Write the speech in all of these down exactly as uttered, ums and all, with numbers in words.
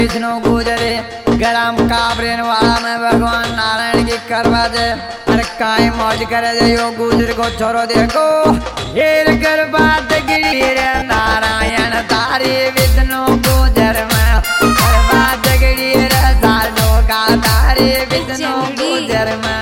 विष्णु गुजरे गरम काबरेन वाला में भगवान नारायण की करवा दे। अरे काय मौज करे दे यो गुजर को छोरो देखो ये कर बात गिरी रे नारायण तारी विष्णु गुजर में कर बात गिरी रे साधो का तारी विष्णु गुजर में।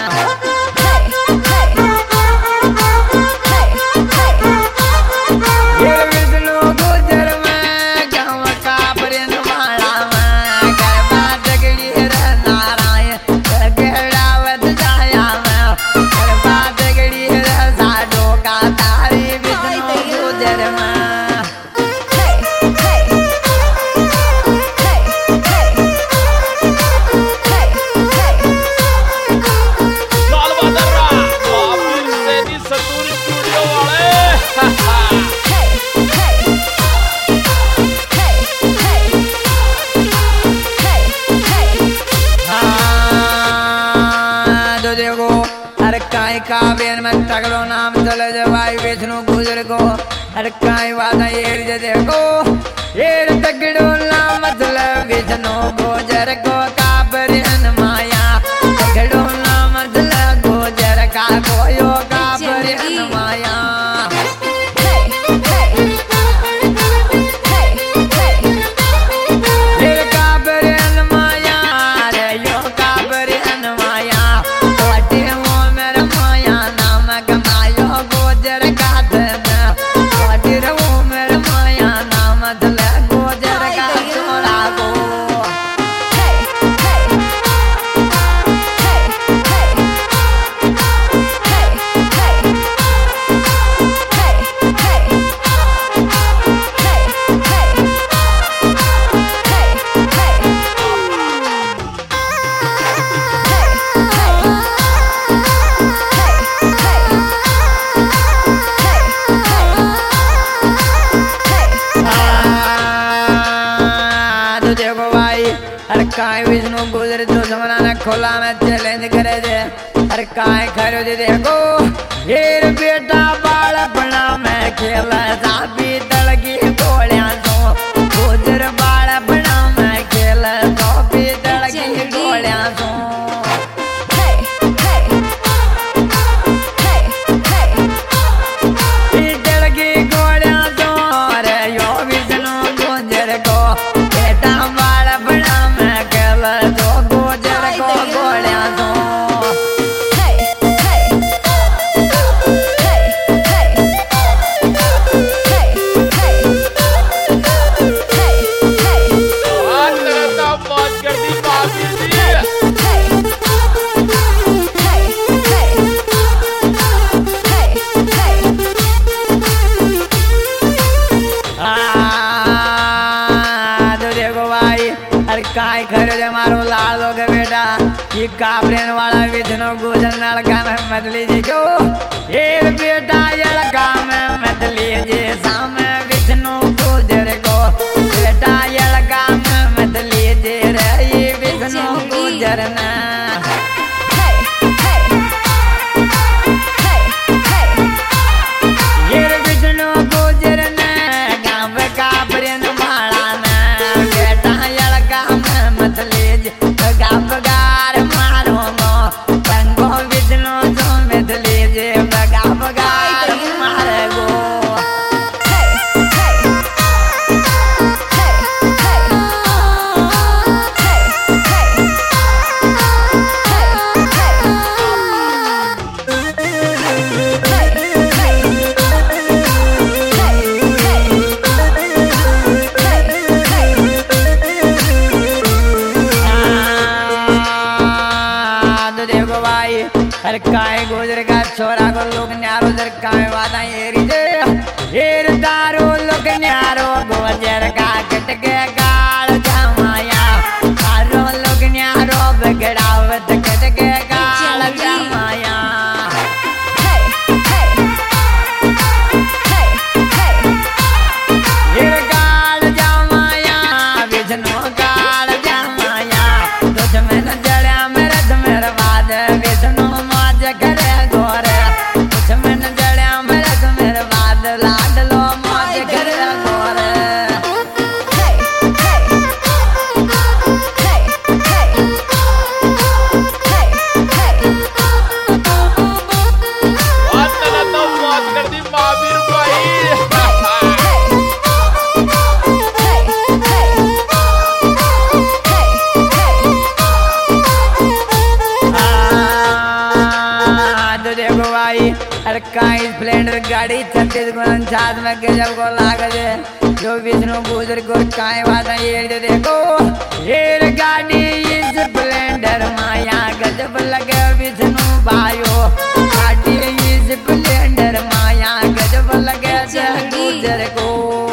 काव्यन में तगड़ो नाम चले जवाई विष्णु गुजर को। अरे काई वादा ये देखो ये तगड़ो नाम चले विष्णु गुजर को काबरन माया तगड़ो नाम चले गुजर का कोयो काबरन माया। अरे काय विष्णु गुजर जो जमाना खोला में चैलेंज करे दे। अरे काय खरो दे देखो ये बेटा बाल बना में खेला साबी तड़गी गोलियां तो गुजर बाल बना में खेला साबी तड़गी गोलियां तो। काय खरे दे मारो लाल लोग बेटा ये काबरेन वाला विष्णु गुजर लड़का में मत लीजिए ये बेटा ये लड़का में मत लीजिए सामने विष्णु गुजर को बेटा ये लड़का में मत लीजिए रे ये विष्णु गुजर ना। ये विष्णु गुजर ने गाँव काबरेन वाला ना बेटा बगार मारो मो पंगो विष्णु तो में लीजे बगा बगार मारे गो। अरे काय गुजर का छोरा को लोग न्यारो दर काय वादा येरी दे येर दारो लोग न्यारो गुजर का कट के गाल जमाया दारो लोग न्यारो बगड़ावत कट के गाल जमाया। येर गाल जमाया विष्णु गाल जमाया तुझ में न जड़ा मेरे मेरे बाद विष्णु करे गो गाड़ी छत्तीस उनचास में गजब को लाग जे जो विष्णु गुजर को काय बात ये देखो रेल गाड़ी स्प्लेंडर माया गजब लगे विष्णु भाइयों गाड़ी स्प्लेंडर माया गजब लगे गुजर को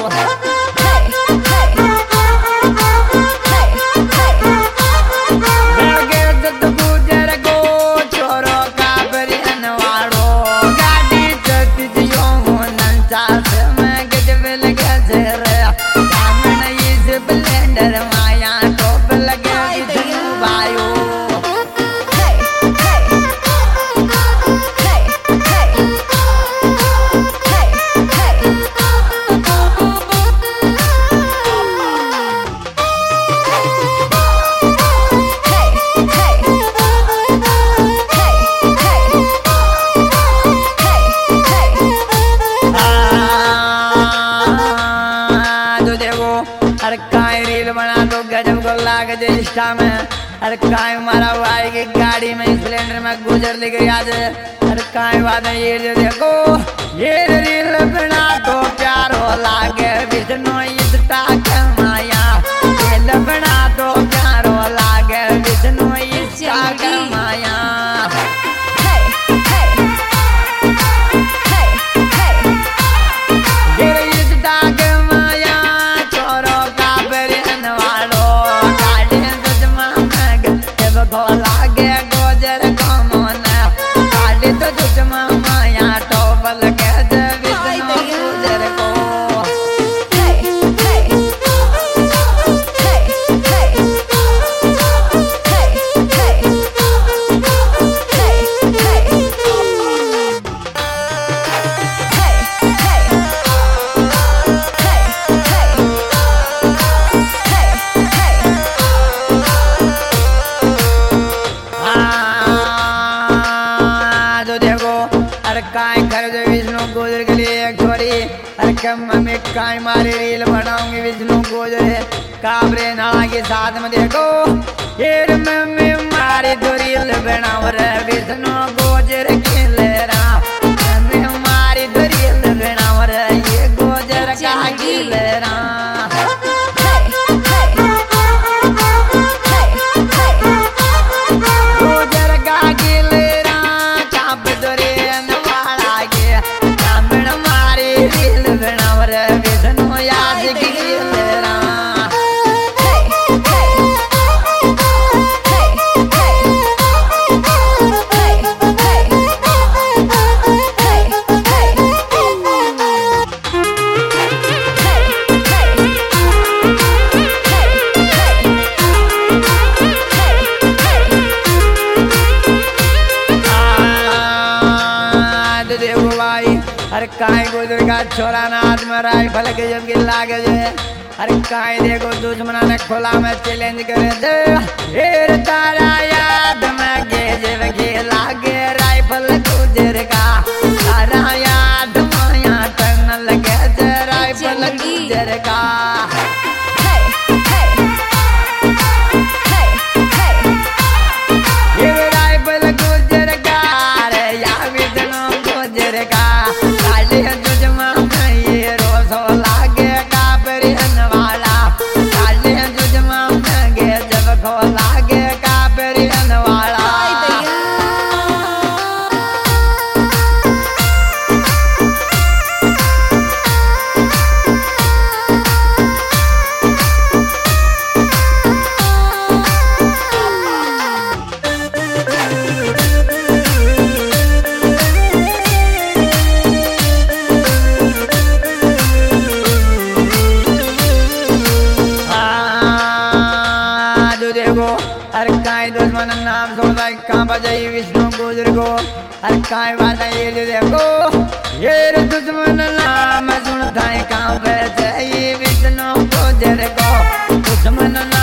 में अरे काय मारा भाई की गाड़ी में सिलेंडर में गुजर लिख गया अरे काय बात है ये देखो ये रील बना तो प्यार हो लागे विष्णु इष्टा के माया ये बना तो प्यार हो लागे विष्णु इष्टा के माया मम्मी काय मारे रील बनाऊंगी विष्णु गुजर काबरे नाला के साथ में देखो फिर मम्मी मारी तो रील बनाओ रे विष्णु गुजर के लेरा मम्मी मारी तो रील बनाओ रे ये गुजर का की लेरा गुजर का की लेरा चाप तो रे नवाला के कामड़ मारी रील विष्णु याद की लेरा देखो भाई अरे काय गुजर का छोरा ना हाथ में राइफल के जब गिर लागे जे अरे काय देखो दुश्मना ने खोला में चैलेंज करे दे फिर तारा याद में के जब गिर लागे राइफल गुजर का तारा याद माया टन लगे जे राइफल गुजर का अरे काय दुश्मन नाम सोचा कहाँ बजाई विष्णु गुजर को अरे काय बात है ये देखो ये दुश्मन नाम सुनता है कहाँ बजाई विष्णु गुजर को दुश्मन